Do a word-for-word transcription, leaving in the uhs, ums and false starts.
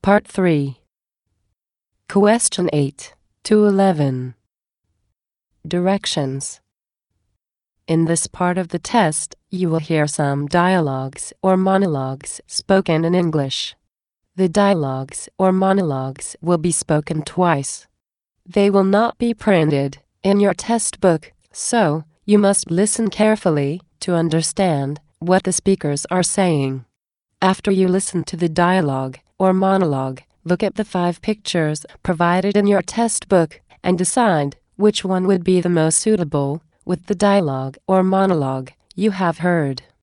Part three. Question eight to eleven. Directions. In this part of the test, you will hear some dialogues or monologues spoken in English. The dialogues or monologues will be spoken twice. They will not be printed in your test book, so you must listen carefully to understand what the speakers are saying. After you listen to the dialogue or monologue, look at the five pictures provided in your test book and decide which one would be the most suitable with the dialogue or monologue you have heard.